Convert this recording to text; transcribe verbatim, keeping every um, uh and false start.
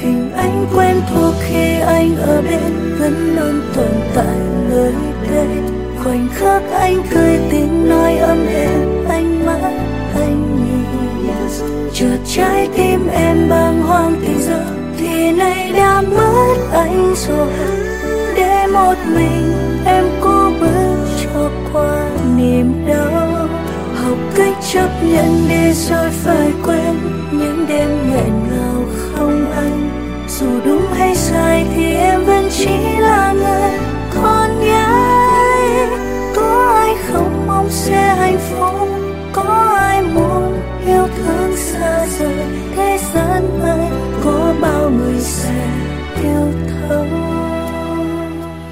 Hình anh quen thuộc khi anh ở bên vẫn luôn tồn tại nơi đây. Khoảnh khắc anh cười tiếng nói ấm êm, ánh mắt anh nhìn, chợt trái tim em bàng hoàng thì giờ thì nay đã mất anh rồi. Để một mình em cố bước cho qua niềm đau, học cách chấp nhận đi rồi phải quên những đêm nghẹn ngào không anh. Dù đúng hay sai thì em vẫn chỉ là người